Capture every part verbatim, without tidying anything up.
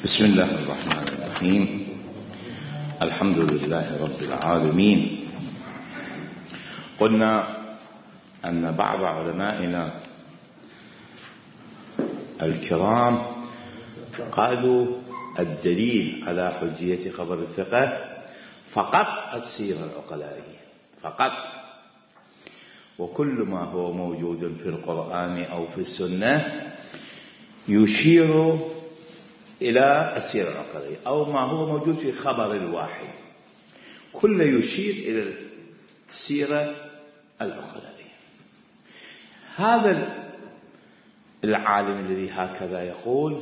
بسم الله الرحمن الرحيم. الحمد لله رب العالمين. قلنا أن بعض علمائنا الكرام قالوا الدليل على حجية خبر الثقة فقط السيرة العقلائية فقط، وكل ما هو موجود في القرآن أو في السنة يشير إلى السيرة العقلائية، أو ما هو موجود في خبر الواحد كله يشير إلى السيرة العقلائية. هذا العالم الذي هكذا يقول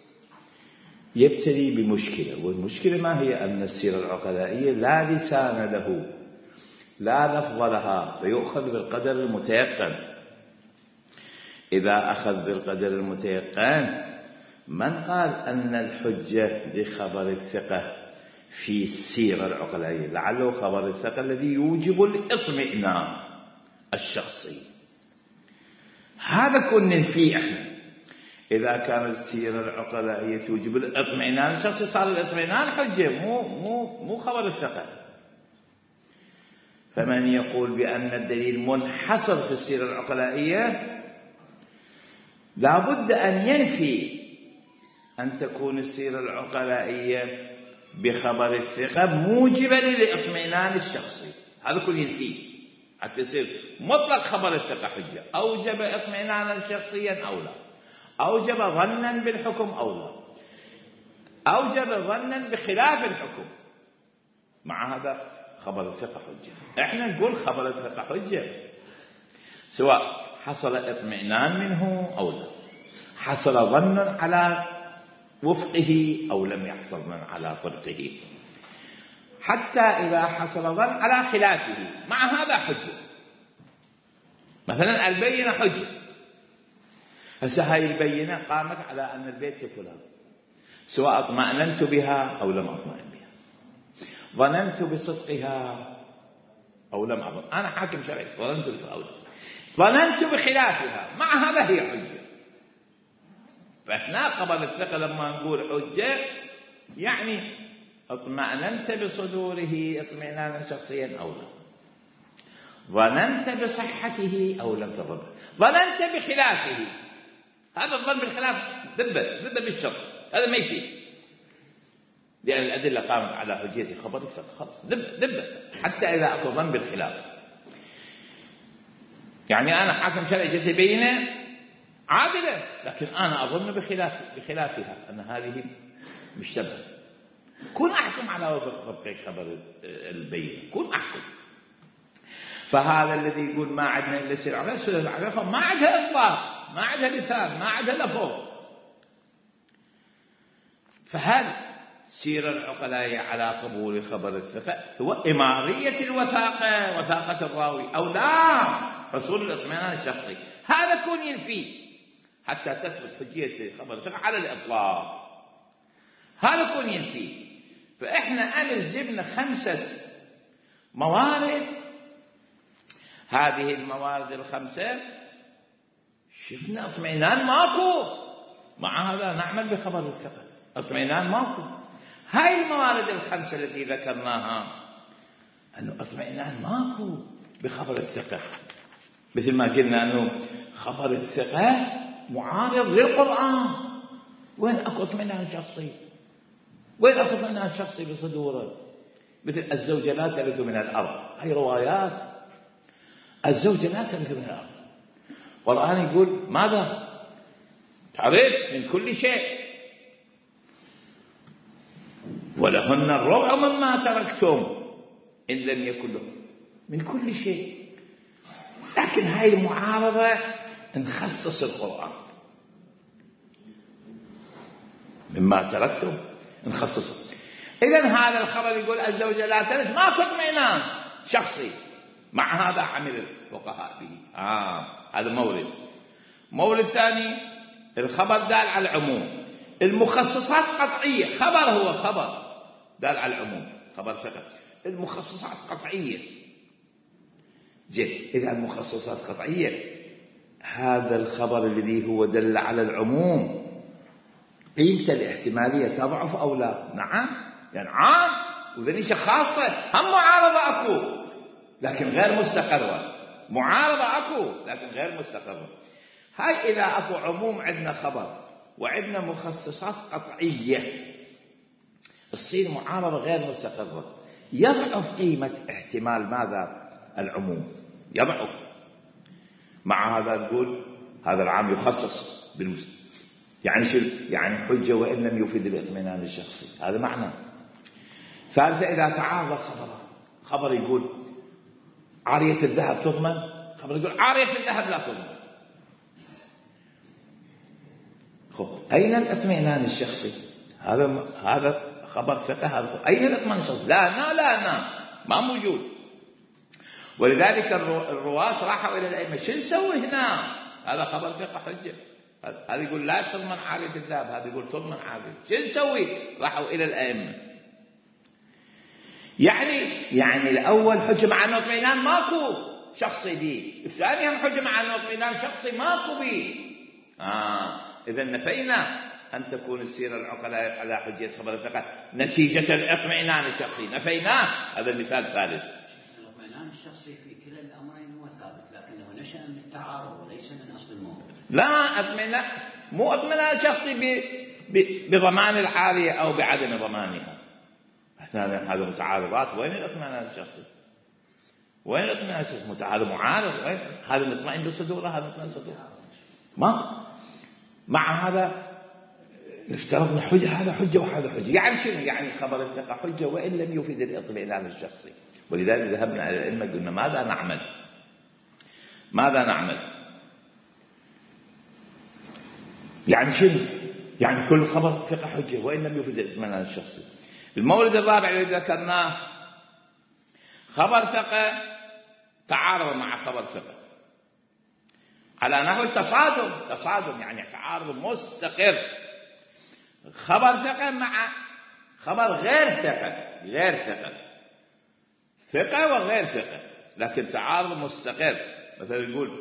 يبتلي بمشكلة، والمشكلة ما هي؟ أن السيرة العقلائية لا لسان له، لا لفظ لها، فيؤخذ بالقدر المتيقن. إذا أخذ بالقدر المتيقن، من قال أن الحجة لخبر الثقة في السيرة العقلائية؟ لعله خبر الثقة الذي يوجب الاطمئنان الشخصي، هذا كنا فيه احنا. إذا كانت السيرة العقلائية توجب الاطمئنان الشخصي صار الاطمئنان حجة، مو مو مو خبر الثقة. فمن يقول بأن الدليل منحصر في السيرة العقلائية لا بد أن ينفي أن تكون السيرة العقلائية بخبر الثقة موجبا للاطمئنان الشخصي، هذا كل ينفيه حتى يصير مطلق خبر الثقة حجة. أوجب اطمئنانا شخصيا أو لا، أوجب ظنا بالحكم أو لا، أوجب ظنا بخلاف الحكم، مع هذا خبر الثقة حجة. احنا نقول خبر الثقة حجة سواء حصل اطمئنان منه أو لا، حصل ظن على وفقه أو لم يحصل ظن على فرقه، حتى إذا حصل ظن على خلافه، مع هذا حجة. مثلا البينة حجة، هسه هاي البينة قامت على أن البيت فلان، سواء اطمأننت بها أو لم أطمئن بها، ظننت بصدقها أو لم أظن، أنا حاكم شرعي ظننت بصدقها أو لم، ظننت بخلافها، مع هذا هي حجة. فهنا خبر الثقة لما نقول حجة يعني اطمأننت بصدوره اطمئنانا شخصيا أو لا، ظننت بصحته أو لم تظن، ظننت بخلافه. هذا الظن بالخلاف ذبة ذبة بالشخص، هذا ما يفيد، لأن الأدلة قامت على حجية خبر الثقة، خلاص ذبة ذبة. حتى إذا أكو ظن بالخلاف، يعني أنا حاكم شرعي جت بينة عادلة، لكن أنا أظن بخلاف بخلافها أن هذه مشتبهة، كون أحكم على وفق خبر البينة، كون أحكم. فهذا الذي يقول ما عندنا إلا السيرة العقلائية ما عندها إطلاق، ما عندها لسان، ما عندها لفظ. فهل السيرة العقلائية على قبول خبر الثقة هو إمارية الوثاقة، وثاقة الراوي، أو لا حصول الاطمئنان الشخصي؟ هذا كون ينفي حتى تثبت حجية خبر الثقة على الإطلاق، هذا كون ينفي. فإحنا أمس جبنا خمسة موارد، هذه الموارد الخمسة شفنا اطمئنان ماكو، مع هذا نعمل بخبر الثقة، اطمئنان ماكو. هاي الموارد الخمسة التي ذكرناها أنه اطمئنان ماكو بخبر الثقة، مثل ما قلنا أنه خبر الثقة معارض للقرآن. وين أكو اطمئنان شخصي؟ وين أكو اطمئنان شخصي بصدوره؟ مثل الزوجة لا ترث من الأرض، هاي روايات، الزوجة لا ترث من الأرض، القرآن يقول ماذا؟ تعرف من كل شيء، ولهن الربع مما تركتم إن لم يكن لهم، من كل شيء. لكن هاي المعارضة نخصص القرآن، مما تركتم نخصصه. إذن هذا الخبر يقول الزوجة لا ترث، ما كنت اطمئنان شخصي، مع هذا عمل الفقهاء به. آه هذا مورد. مورد ثاني، الخبر دال على العموم، المخصصات قطعية، خبر هو خبر دال على العموم، خبر ثقة، المخصصات قطعية. زين، إذا المخصصات قطعية، هذا الخبر الذي هو دل على العموم قيمة الاحتمالية تضعف أو لا؟ نعم، يعني عام وذنيشة خاصة هم معارضة أكو لكن غير مستقرة، معارضة أكو لكن غير مستقرة. هاي إذا أكو عموم عندنا خبر وعندنا مخصصات قطعية تصير معارضة غير مستقرة، يضعف قيمة احتمال ماذا؟ العموم يضعف. مع هذا نقول هذا العام يخصص بالمس... يعني شو؟ يعني حجة وإن لم يفيد الاطمئنان الشخصي، هذا معنى. ثالثا إذا تعارض الخبر، خبر يقول عارية الذهب تضمن، خبر يقول عارية الذهب لا تضمن، خب أين الاطمئنان الشخصي؟ هذا هذا خبر فقه، هذا أين الاطمئنان الشخصي؟ لا لا لا لا ما موجود. ولذلك الرواة راحوا إلى الأئمة، شو نسوي هنا؟ هذا خبر فقه حجة، هذا يقول لا تضمن عارية الذهب، هذا يقول تضمن عارية، شو نسوي؟ راحوا إلى الأئمة. يعني يعني الأول حجة مع أنه اطمئنان ماكو شخصي بي، الثاني هم حجة مع أنه اطمئنان شخصي ماكو بي. آه إذا نفينا أن تكون السيرة العقلاء على حجة خبر الفقه نتيجة الاطمئنان الشخصي، نفيناه. هذا المثال الثالث. الاطمئنان الشخصي في كلا الأمرين هو ثابت، لكنه نشأ من التعارض وليس من أصل الموضوع. لا اطمئنان مو اطمئنان شخصي بضمان العارية أو بعدم ضمانها، هذا متعارضات. وين الاطمئنان الشخصي؟ وين الاطمئنان الشخصي؟ هذا معارض. وين هذا مطمئن بصدوره؟ هذا مطمئن بصدوره ما. مع هذا افترضنا حجة، هذا حجة وهذا حجة، يعني شنو؟ يعني خبر الثقة حجة وإن لم يفيد الاطمئنان الشخصي. ولذلك ذهبنا إلى العلم قلنا ماذا نعمل؟ ماذا نعمل؟ يعني شنو؟ يعني كل خبر ثقة حجة وإن لم يفيد الاطمئنان الشخصي. المورد الرابع الذي ذكرناه خبر ثقة تعارض مع خبر ثقة على نحو التصادم، تصادم يعني تعارض مستقر، خبر ثقة مع خبر غير ثقة، غير ثقة، ثقة وغير ثقة لكن تعارض مستقر. مثلا يقول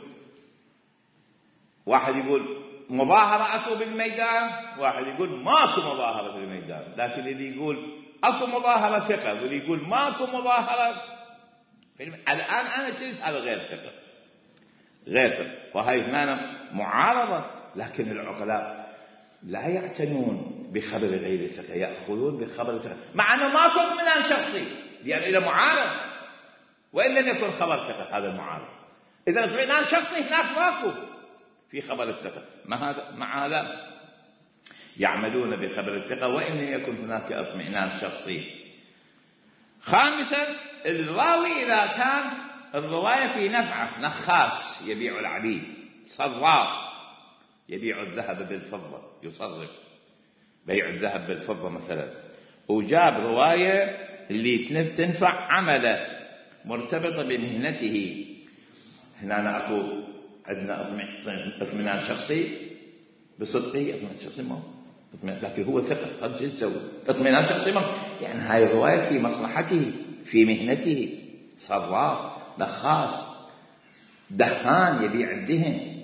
واحد يقول مظاهرة أكو بالميدان، واحد يقول ماكو مظاهرة بالميدان، لكن اللي يقول أكو مظاهرة ثقة واللي يقول ماكو مظاهرة الآن أنا شلت هذا غير ثقة، غير ثقة. وهي هنا معارضة. لكن العقلاء لا يعتنون بخبر غير ثقة، يأخذون بخبر ثقة مع أنه ماكو اطمئنان شخصي، يعني إلى معارض وإن لم يكن خبر ثقة هذا المعارض. إذا اطمئنان شخصي هناك ماكو في خبر الثقة. مع هذا مع هذا يعملون بخبر الثقة وإن لم يكن هناك اطمئنان شخصي. خامسا الراوي إذا كان الرواية في نفعه، نخاس يبيع العبيد، صراف يبيع الذهب بالفضة، يصرف بيع الذهب بالفضة مثلا، وجاب رواية اللي تنفع عمله مرتبطة بمهنته. هنا أكو عندنا اطمئنان شخصي بصدقه، اطمئنان شخصي ما لكن هو ثقة. قد يسوي اطمئنان شخصي ما، يعني هاي الرواية في مصلحته في مهنته، صراف، نخاس، دهان يبيع الدهن،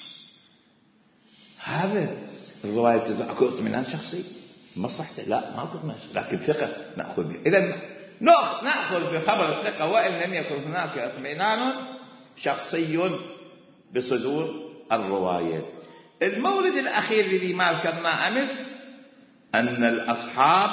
هذا الرواية تزعل. أكو اطمئنان شخصي مصلحته؟ لا ما أكو اطمئنان شخصي لكن ثقة نأخذ به. إذا نأخذ بخبر الثقة وإن لم يكن هناك اطمئنان شخصي بصدور الرواية. المورد الأخير الذي ما ذكرنا أمس أن الأصحاب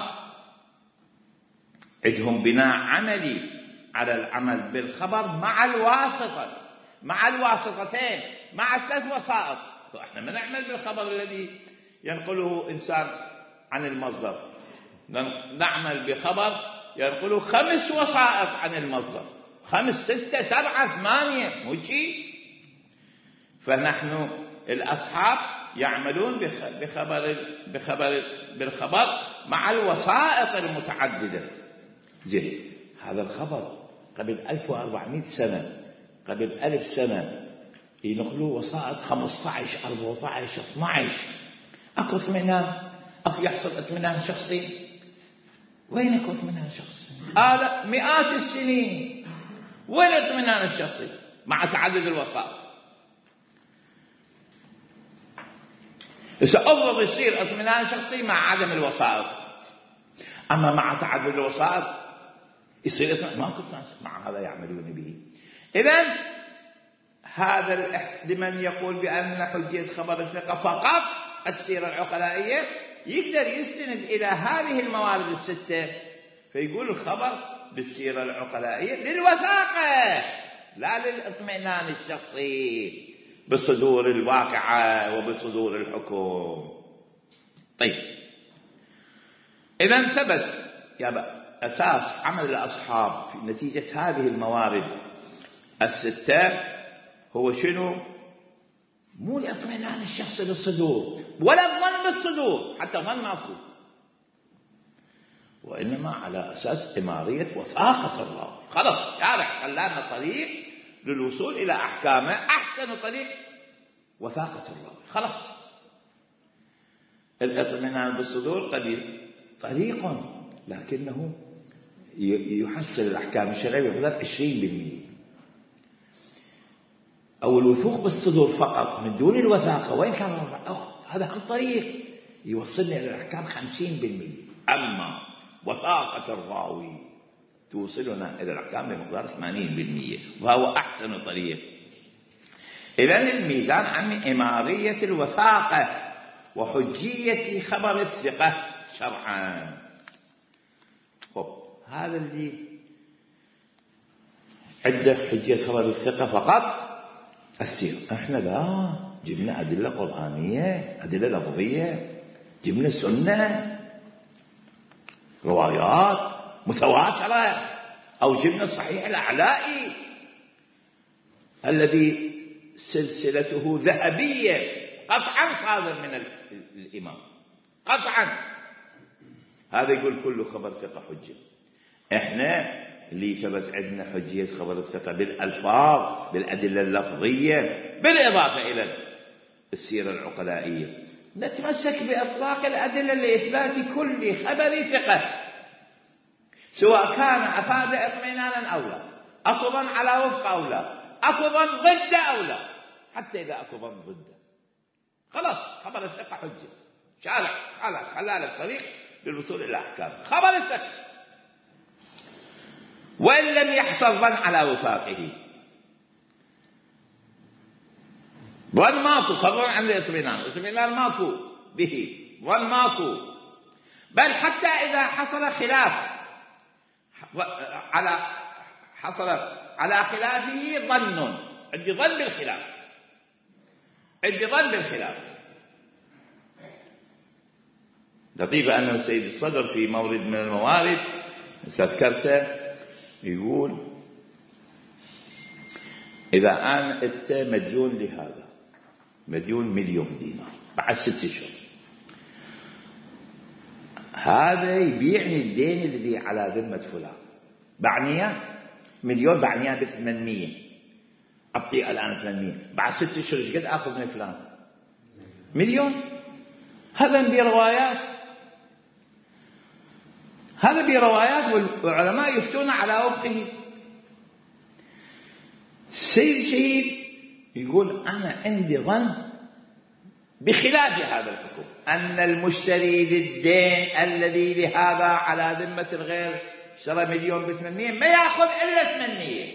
عندهم بناء عملي على العمل بالخبر مع الواسطة، مع الواسطتين، مع ثلاث وسائط. احنا ما نعمل بالخبر الذي ينقله إنسان عن المصدر، نعمل بخبر ينقله خمس وسائط عن المصدر، خمس ستة سبعة ثمانية مو شيء. فنحن الأصحاب يعملون بخبر بخبر بالخبر مع الوسائط المتعددة. زين هذا الخبر قبل ألف وأربعمائة سنة، قبل ألف سنة ينقلوا وسائط خمسة عشر أربعة عشر اثنا عشر، أكو اطمئنان؟ أكو يحصل اطمئنان شخصي؟ وين أكو اطمئنان شخصي؟ آلاف مئات السنين وين الاطمئنان الشخصي مع تعدد الوسائط؟ سأفرض يصير اطمئنان شخصي مع عدم الوسائط، أما مع تعدد الوسائط يصير اطمئنان ما كنت مع هذا يعملون به. إذن هذا لمن يقول بأن حجية خبر الثقة فقط السيرة العقلائية يقدر يستند إلى هذه الموارد الستة، فيقول الخبر بالسيرة العقلائية للوثاقة لا للاطمئنان الشخصي بصدور الواقعة وبصدور الحكم. طيب، إذن ثبت يا أساس عمل الأصحاب في نتيجة هذه الموارد الستة هو شنو؟ مو الاطمئنان الشخصي للصدور ولا الظن بالصدور، حتى ظن ماكو، وإنما على أساس إمارية وثاقة الراوي. خلاص شارع خلانا طريق للوصول إلى أحكامه، أحسن طريق وثاقة الراوي. خلاص الاطمئنان بالصدور قد طريق لكنه يحصل الأحكام الشرعية بمقدار عشرين بالمئة، أو الوثوق بالصدور فقط من دون الوثاقة وإن كان هذا عن طريق يوصلنا إلى الأحكام خمسين بالمئة، أما وثاقة الراوي توصلنا إلى الأحكام بمقدار ثمانين بالمئة، وهو أحسن طريق. إذن الميزان عن إمارية الوثاقة وحجية خبر الثقة شرعا. خب هذا اللي عنده حجية خبر الثقة فقط السير. احنا لا، جبنا أدلة قرآنية، أدلة لفظية، جبنا سنة، روايات متواترة، أو جبنا الصحيح الأعلائي الذي سلسلته ذهبية قطعا صادر من الإمام قطعا. هذا يقول كل خبر ثقة حجة. احنا اللي ثبت عندنا حجية خبر الثقة بالألفاظ بالأدلة اللفظية بالإضافة إلى السيرة العقلائية، نتمسك بإطلاق الأدلة لإثبات كل خبر ثقة، سواء كان أفاد اطمئنانا أو لا، أكو ظن على وفق أو لا، أكو ظن ضد أو لا. حتى إذا أكو ظن ضد خلاص خبر الثقة حجة، شارع خلق خلال الطريق للوصول إلى أحكام خبر الثقة. وإن لم يحصل ظن على وفاقه، ظن ماكو، فظن عن الاطمئنان، الاطمئنان ماكو به، ظن ماكو، بل حتى إذا حصل خلاف على حصل على خلافه ظن، عندي ظن بالخلاف، عندي ظن بالخلاف. لطيفة أنه السيد الصدر في مورد من الموارد استذكرته يقول إذا أنا أنت مديون لهذا، مديون مليون دينار بعد ست أشهر، هذا يبيعني الدين الذي على ذمة فلان، بعنيه مليون، بعنيه بثمانمية، أعطيه الآن ثمانمية، بعد ست أشهر ايش قد آخذ من فلان؟ مليون. هذا بروايات، هذا بروايات والعلماء يفتون على وفقه. السيد شهيد يقول أنا عندي ظن بخلاف هذا الحكم، أن المشتري للدين الذي لهذا على ذمة الغير اشترى مليون بثمانمية ما يأخذ إلا ثمانمية.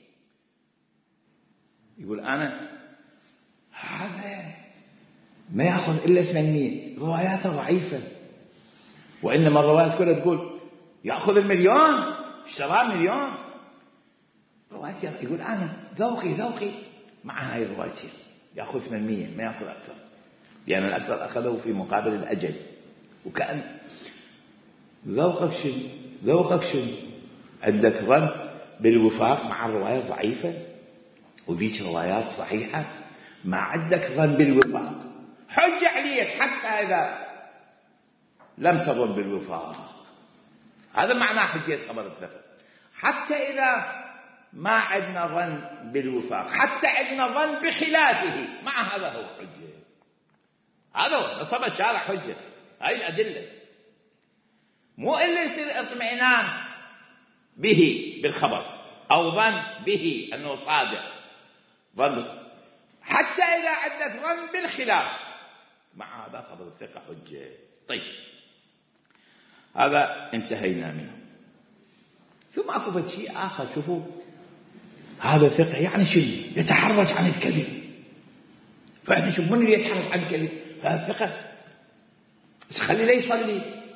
يقول أنا هذا ما يأخذ إلا ثمانمية، رواياته ضعيفة، وإنما الروايات كلها تقول يأخذ المليون، اشترى مليون. روايات يقول أنا ذوقي ذوقي مع هاي الروايات يأخذ ثمانمية ما يأخذ أكثر، لأن يعني الأكثر أخذه في مقابل الأجل. وكأن ذوقك شنو؟ ذوقك شنو؟ عندك ظن بالوفاق مع الروايات ضعيفة، وذيك روايات صحيحة، ما عندك ظن بالوفاق حج عليك حتى إذا لم تظن بالوفاق. هذا معنى حجية خبر الثقة. حتى إذا ما عندنا ظن بالوفاق، حتى عندنا ظن بخلافه، مع هذا هو حجة. هذا هو نصب الشارع حجة. هاي الأدلة، مو إلا يصير اطمئنان به بالخبر أو ظن به أنه صادق، ظن. حتى إذا عندك ظن بالخلاف مع هذا خبر الثقة حجة. طيب هذا انتهينا منه. ثم أكو شيء آخر، شوفوا هذا ثقة يعني شنو؟ يتحرج عن الكذب. فإحنا نشوف من اللي يتحرج عن الكذب؟ هذا ثقة. بس خليه لا يصلي،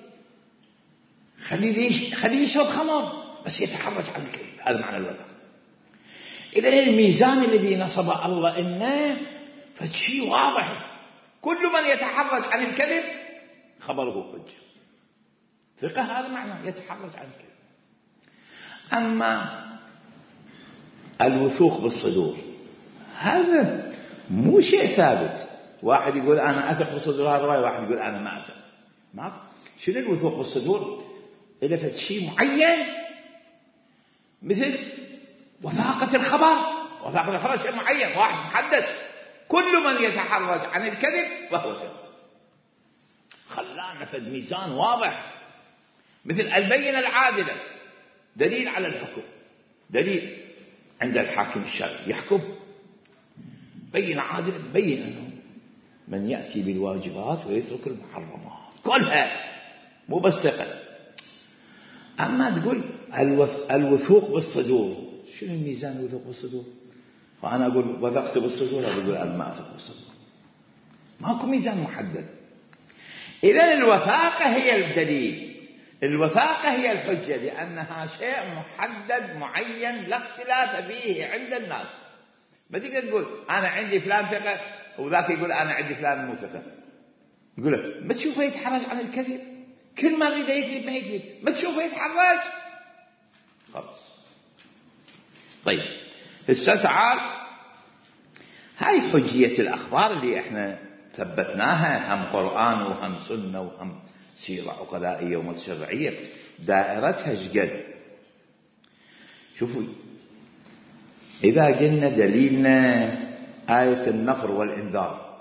خليه خليه يشرب خمر، بس يتحرج عن الكذب. هذا معنى الوثاقة. إذا الميزان الذي نصب الله إنه فشيء واضح، كل من يتحرج عن الكذب خبره حجة. ثقة هذا معنى يتحرج عن الكذب. أما الوثوق بالصدور هذا مو شيء ثابت. واحد يقول أنا أثق بالصدور هذا الرأي، واحد يقول أنا ما أثق. ما شنو الوثوق بالصدور؟ إذا فت شيء معين، مثل وثاقة الخبر. وثاقة الخبر شيء معين، واحد محدد. كل من يتحرج عن الكذب فهو ثقة. خلانا فد ميزان واضح، مثل البينة العادلة، دليل على الحكم. دليل عند الحاكم الشرعي يحكم بينة عادلة، بين أنه من يأتي بالواجبات ويترك المحرمات كلها، مو بس ثقة. أما تقول الوثوق بالصدور، شنو الميزان الوثوق بالصدور؟ فأنا أقول وثقت بالصدور، أقول أنا ما أثق بالصدور. ماكو ميزان محدد. إذن الوثاقة هي الدليل، الوثاقة هي الحجة، لأنها شيء محدد معين لا اختلاف فيه عند الناس. ما تقدر تقول أنا عندي فلان ثقة وذاك يقول أنا عندي فلان مو ثقة. يقول لك ما تشوفه يتحرج عن الكذب، كل ما يريد يكذب ما يكذب، ما تشوفه يتحرج خلاص. طيب هسه تعال، هاي حجية الأخبار اللي احنا ثبتناها، هم قرآن وهم سنة وهم سيرة عقلائية ومتشرعية، دائرتها شقد. شوفوا إذا قلنا دليلنا آية النفر والإنذار،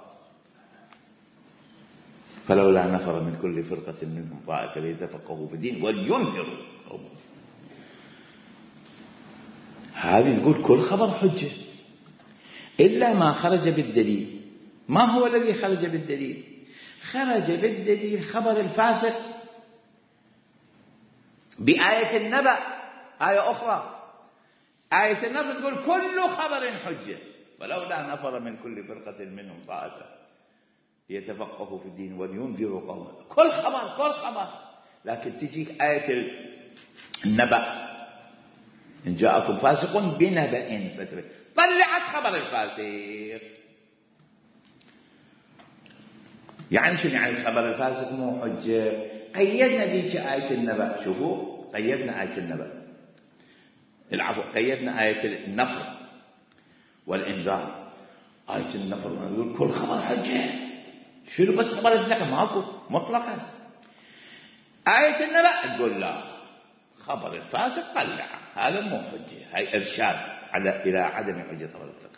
فلولا نفر من كل فرقة منهم طائفة ليتفقهوا في الدين ولينذروا قومهم. هذه تقول كل خبر حجة إلا ما خرج بالدليل. ما هو الذي خرج بالدليل؟ خرج بالدليل خبر الفاسق بآية النبأ. آية أخرى آية النبأ تقول كل خبر حجة، ولولا نفر من كل فرقة منهم طائفة يتفقهوا في الدين ولينذروا قومهم. كل خبر كل خبر. لكن تجيك آية النبأ، إن جاءكم فاسق بنبأ فتبين، طلعت خبر الفاسق. يعني شو يعني خبر الفاسق مو حجة؟ قيدنا ذيك آية النبأ. شوفوا قيدنا آية النبأ، العفو قيدنا آية النفر والإنذار. آية النفر يقول كل خبر حجة. شنو بس خبر الثقة؟ ماكو مطلقا. آية النبأ تقول لا، خبر الفاسق طلع، هذا مو حجة. هاي إرشاد على إلى عدم حجة خبر الثقة،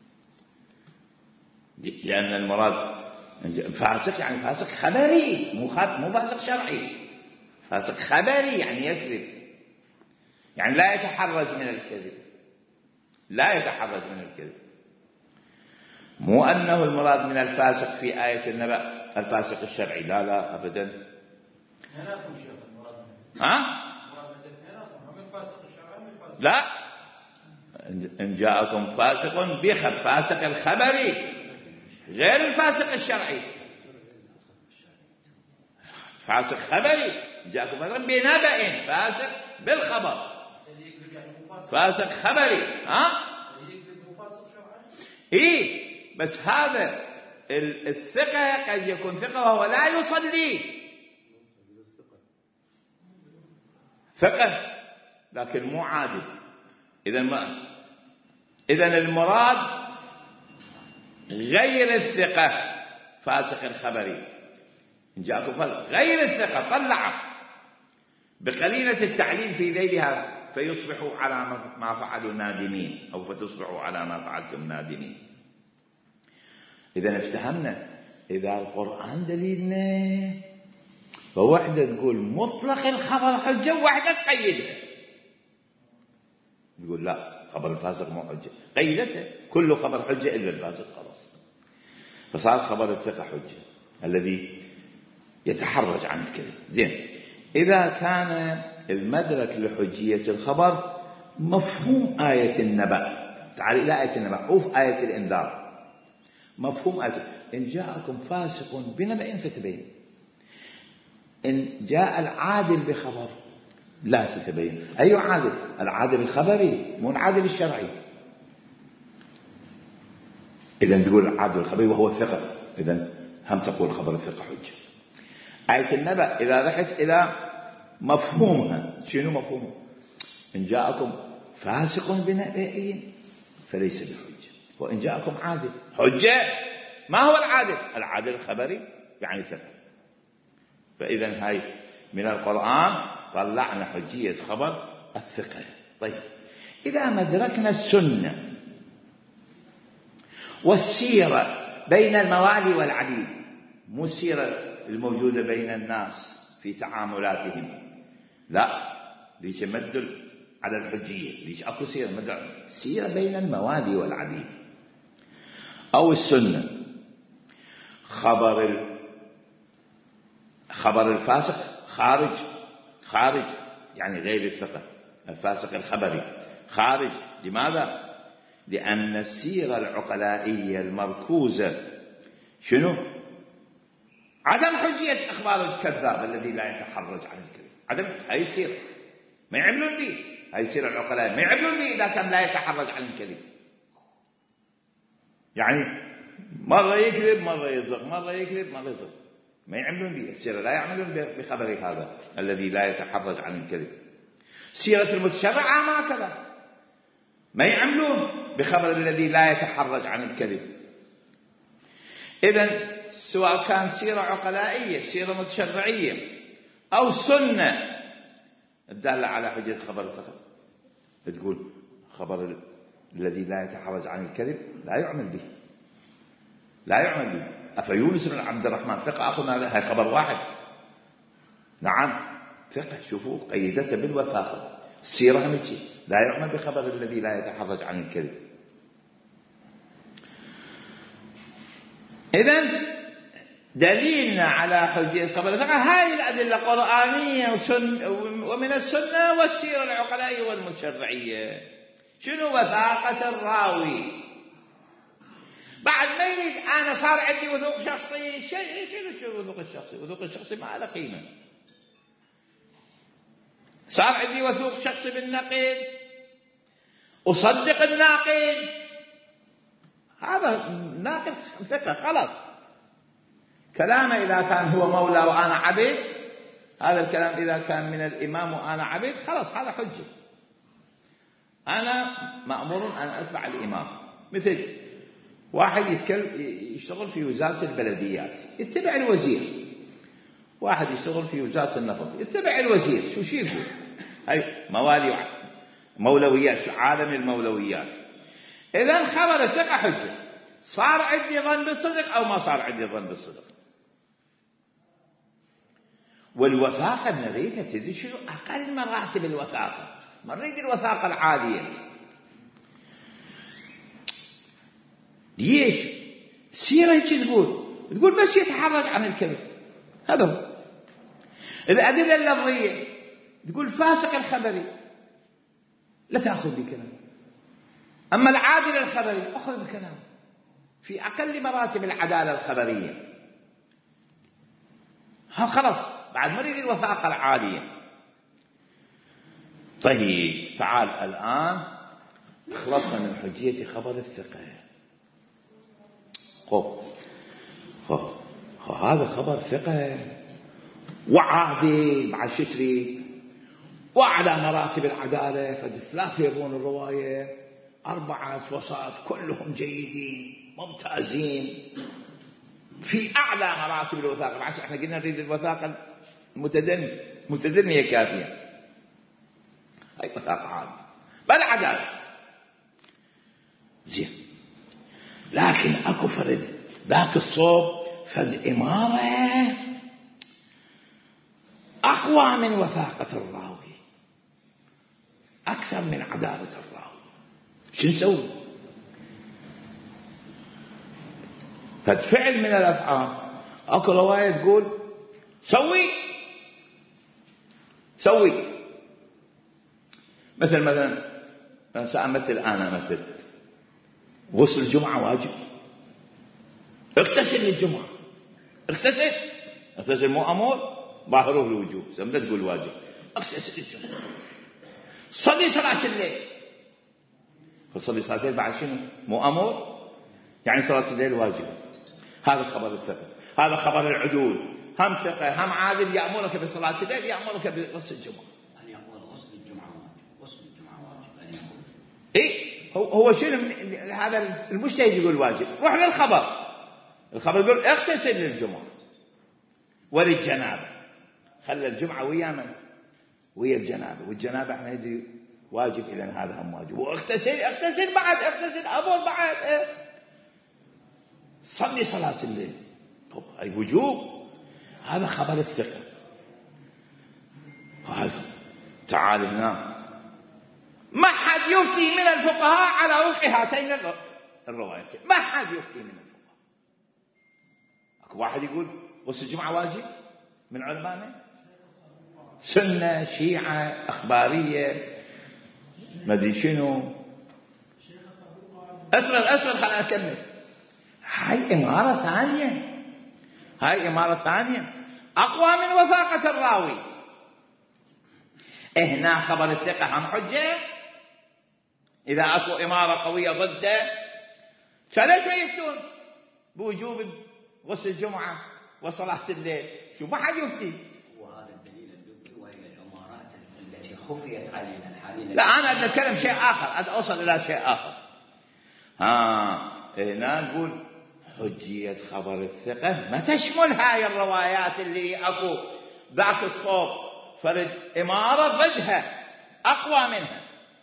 لأن المراد فاسق يعني فاسق خبري، مو مو فاسق شرعي. فاسق خبري يعني يكذب، يعني لا يتحرج من الكذب، لا يتحرج من الكذب. مو أنه المراد من الفاسق في آية النبأ الفاسق الشرعي، لا لا أبدا. ها؟ لا، إن جاءكم فاسق بخبر، فاسق الخبري غير الفاسق الشرعي. فاسق خبري جاءكم مثلا بنبأ، فاسق بالخبر، فاسق خبري. ها؟ إيه بس هذا الثقة قد يكون ثقة وهو لا يصلي، ثقة لكن مو عادل. إذا ما إذا المراد غير الثقة، فاسق الخبري. إن جاءكم فاسق غير الثقة طلع بقليلة التعليل في ذيلها فيصبحوا على ما فعلوا نادمين، أو فتصبحوا على ما فعلتم نادمين. إذا افتهمنا إذا القرآن دليلنا، فوحدة تقول مطلق الخبر حجة، وحدة تقيدها تقول لا خبر الفاسق مو حجة، قيدتها كل خبر حجة إلا الفاسق خلاص، فصار خبر الثقة حجة. الذي يتحرج عن الكذب. زين، إذا كان المدرك لحجية الخبر مفهوم آية النبأ، تعال إلى آية النبأ، أوف آية الإنذار، مفهوم آية إن جاءكم فاسق بنبأ فتبين. إن جاء العادل بخبر لا تتبين. أي عادل؟ العادل الخبري مو العادل الشرعي. إذن تقول العادل الخبري وهو الثقة، إذن هم تقول خبر الثقة حجة. آية النبأ إذا رحت إلى مفهومها، شنو مفهومها؟ إن جاءكم فاسق بنبأ فليس بحجة، وإن جاءكم عادل حجة. ما هو العادل؟ العادل الخبري يعني ثقة. فإذن هاي من القرآن طلعنا حجية خبر الثقة. طيب، إذا مدركنا السنة والسيرة بين الموالي والعبيد، مو السيرة الموجودة بين الناس في تعاملاتهم، لا، ليش مدل على الحجية، ليش أكو سيرة مدل سيرة بين الموالي والعبيد. أو السنة خبر ال... خبر الفاسق خارج خارج يعني غير الثقة، الفاسق الخبري خارج. لماذا؟ لأن السيرة العقلائية المركوزة شنو؟ عدم حجية أخبار الكذاب الذي لا يتحرج عن الكذب. عدم هاي السيرة ما يعملون به، هاي السيرة العقلائية ما يعملون به إذا كان لا يتحرج عن الكذب. يعني مرة يكذب مرة يصدق، مرة يكذب مرة يصدق، ما يعملون به. السيرة لا يعملون بخبر هذا الذي لا يتحرج عن الكذب. سيرة المتشرعة ما كذا، ما يعملون بخبر الذي لا يتحرج عن الكذب. إذن سواء كان سيرة عقلائية، سيرة متشرعية، أو سنة الدالة على حجة خبر الثقة، تقول خبر الذي لا يتحرج عن الكذب لا يعمل به، لا يعمل به. أفيونس بن عبد الرحمن ثقة أخونا، هاي خبر واحد، نعم ثقة، شوفوا قيدته بالوثاقة. السيرة همشي لا يعمل بخبر الذي لا يتحرج عن الكذب. إذن دليلنا على حجية خبر الثقة هاي الأدلة القرآنية ومن السنة والسيرة العقلائية والمتشرعية. شنو وثاقة الراوي؟ بعد ما يريد أنا صار عندي وثوق شخصي، شنو شنو وثوق الشخصي؟ وثوق الشخصي ما له قيمة. صار عندي وثوق شخصي بالنقيض، أصدق الناقد، هذا ناقد ثقة خلاص. كلامه إذا كان هو مولى وأنا عبيد، هذا الكلام إذا كان من الإمام وأنا عبيد خلاص هذا حجة. أنا مأمور أن أتبع الإمام. مثل واحد يتكلم يشتغل في وزارة البلديات يتبع الوزير، واحد يشتغل في وزارة النفط يتبع الوزير. شو شي يقول؟ هاي موالي مولويات، عالم المولويات. إذن خبر الثقة حجة، صار عندي ظن بالصدق أو ما صار عندي ظن بالصدق. والوثاقة نريدها، تدري شنو أقل مراتب الوثاقة؟ ما نريد الوثاقة العادية. ليش؟ سيرة هيك تقول تقول بس يتحرج عن الكذب، هذا هو. الأدلة اللفظية تقول فاسق الخبري لا تأخذ بكلام، أما العادل الخبري أخذ بكلام في أقل مراتب العدالة الخبرية. ها خلاص بعد ما نريد الوثاقة العالية. طيب تعال الآن خلصنا من حجية خبر الثقة. خب خب هذا خبر ثقة وعادل مع شتري وأعلى مراتب العدالة، فثلاثة يروون الرواية، أربعة وسط كلهم جيدين ممتازين في أعلى مراتب الوثاقة. عشان احنا قلنا نريد الوثاقة المتدنية متدنية كافية. هاي وثاقة عادة بل عدالة زين. لكن أكو فرد ذاك الصوب فد إمارة أقوى من وثاقة الراوي، أكثر من عدالة الراوي. شو نسوي؟ فد فعل من الأفعال اكو رواية تقول سوي سوي مثل مثلا سأمثل أنا مثل غسل الجمعة واجب، اغتسل للجمعة، اغتسل اغتسل مو أمور ظاهره الوجوب، سمدة تقول واجب، اغتسل للجمعة. صلي صلاة الليل، فصلي صلاة الليل بعد شنو؟ مو أمور، يعني صلاة الليل واجب. هذا خبر الثقة، هذا خبر العدول، هم ثقة هم عادل يأمرك بصلاة الليل يأمرك بغسل الجمعة. أن يقول غسل الجمعة واجب، غسل الجمعة واجب أن يقول إيه هو هو شنو هذا المجتهد يقول واجب، روح للخبر، الخبر يقول اغتسل للجمعة وللجنابة، خلى الجمعة ويا من؟ ويا الجنابة، والجنابة احنا ندري واجب، إذا هذا هم واجب. واغتسل اغتسل بعد اغتسل أبور بعد إيه؟ صلي صلاة الليل، طب أي وجوب. هذا خبر الثقة. هذا تعال هنا ما حد يفتي من الفقهاء على وفق هاتين الروايتين، ما حد يفتي من الفقهاء. اكو واحد يقول غسل الجمعة واجب من علمائنا، سنة شيعة أخبارية ما ادري شنو. أسرع أسرع خلنا أكمل. هاي إمارة ثانية، هاي إمارة ثانية أقوى من وثاقة الراوي. هنا خبر الثقة هم حجة، إذا أكو إمارة قوية ضده فليش ما يفتون بوجوب غسل الجمعة وصلاة الليل؟ شو ما حد يفتي. وهذا الدليل الدبي، وهي الإمارات التي خفيت علينا الحالية. لا أنا أتكلم شيء آخر، أنا أوصل إلى شيء آخر. ها هنا نقول حجية خبر الثقة ما تشمل هاي الروايات اللي أكو ذاك الصوب فرد إمارة ضدها أقوى منها.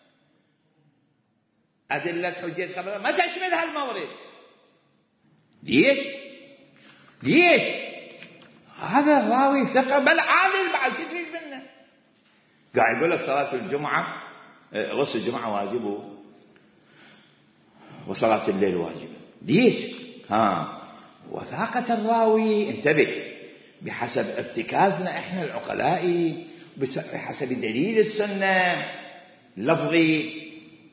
أدلة حجية خبر ما تشمل هالمورد. ليش؟ ليش؟ هذا الراوي ثقة بل عادل بعد شو تريد منه؟ قاعد يقول لك صلاة الجمعة غسل الجمعة واجب وصلاة الليل واجب. ليش؟ ها وثاقة الراوي انتبه بحسب ارتكازنا احنا العقلائي، بحسب دليل السنة اللفظي.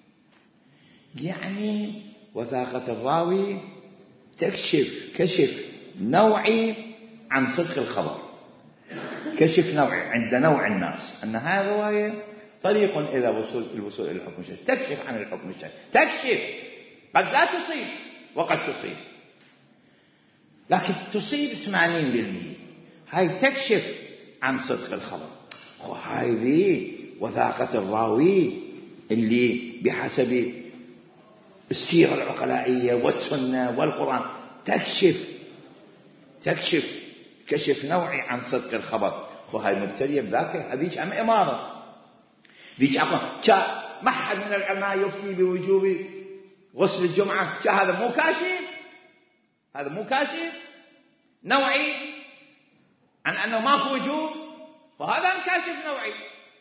يعني وثاقة الراوي تكشف كشف نوعي عن صدق الخبر، كشف نوعي عند نوع الناس أن هذه الرواية طريق إلى وصول الوصول إلى الحكم الشرعي، تكشف عن الحكم الشرعي، تكشف قد لا تصيب وقد تصيب، لكن تصيب ثمانين بالمئة. هاي تكشف عن صدق الخبر. وهاي ذي وثاقة الراوي اللي بحسب السيرة العقلائية والسنة والقرآن تكشف تكشف كشف نوعي عن صدق الخبر. وهاي مبتدية بذاك هذيك أم إمارة ذيك أقوى. ما حد من العلماء يفتي بوجوب غسل الجمعة، هذا مو كاشف، هذا مو كاشف نوعي عن أنه ماكو وجوب، وهذا كاشف نوعي.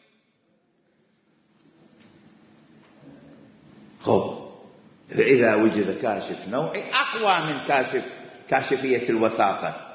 خب إذا وجد كاشف نوعي أقوى من كاشف كاشفية الوثاقة،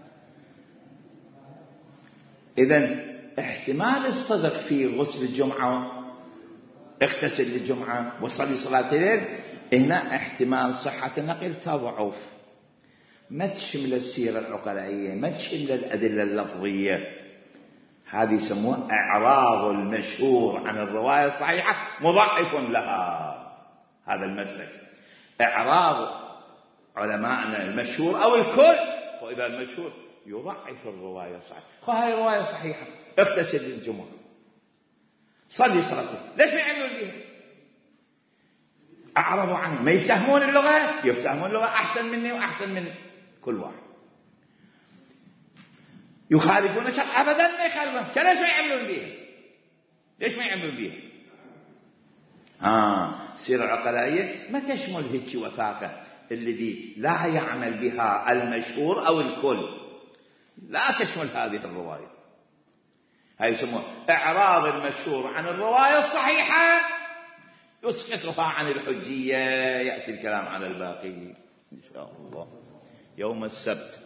إذن احتمال الصدق في غسل الجمعة اغتسل للجمعة وصلي صلاة الليل، هنا احتمال صحة النقل تضعف، ما تشمل السيرة العقلائية، ما تشمل الأدلة اللفظية. هذه يسموها إعراض المشهور عن الرواية الصحيحة مضاعف لها. هذا المسلك إعراض علماءنا المشهور أو الكل، وإذا المشهور يضعف الرواية الصحيحة. وهي الرواية صحيحة اغتسل للجمعة صلي صلاتك، ليش ما يعملون بها؟ أعرضوا عنه، ما يفتهمون اللغة، يفتهمون اللغة أحسن مني وأحسن من كل واحد. يخالفون شرع أبدا ما يخالفون، ليش ما يعملون بها؟ ليش ما يعملون بها؟ آه السيرة العقلائية ما تشمل هيك وثاقة الذي لا يعمل بها المشهور أو الكل، لا تشمل هذه الرواية. هاي يسموها إعراض المشهور عن الرواية الصحيحة يسقطها عن الحجية. يأتي الكلام على الباقي إن شاء الله يوم السبت.